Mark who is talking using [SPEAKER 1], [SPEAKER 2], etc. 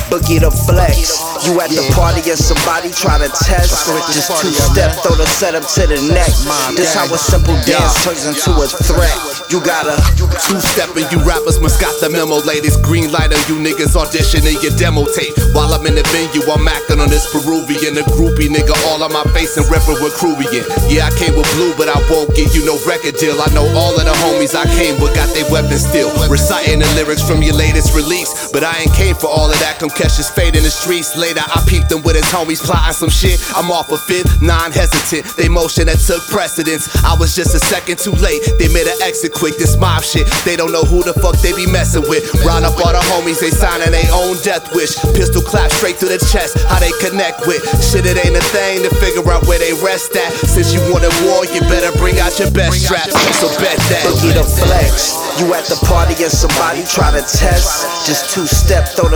[SPEAKER 1] Boogie the flex. You at the party and somebody try to test. Just two-step, throw the setup to the neck. This how a simple dance turns into a threat. You gotta
[SPEAKER 2] two-step and you rappers must got the memo. Ladies, green light on you niggas auditioning your demo tape. While I'm in the venue, I'm acting on this Peruvian. A groupie nigga all on my face and ripping with Kruvian. Yeah, I came with blue, but I won't give you no record deal. I know all of the homies I came with got their weapons still. Reciting the lyrics from your latest release, but I ain't came for all of that. Come catch this fade in the streets. Later, I peeped him with his homies plotting some shit. I'm off a fifth, non-hesitant. They motion that took precedence. I was just a second too late. They made an exit quick. This mob shit, they don't know who the fuck they be messing with. Round up all the homies, they signing their own death wish. Pistol clap straight to the chest. How they connect with shit, it ain't a thing to figure out where they rest at. Since you want a war, you better bring out your best straps. So bet that.
[SPEAKER 1] Boogie the flex. You at the party and somebody try to test. Just two-step, throw the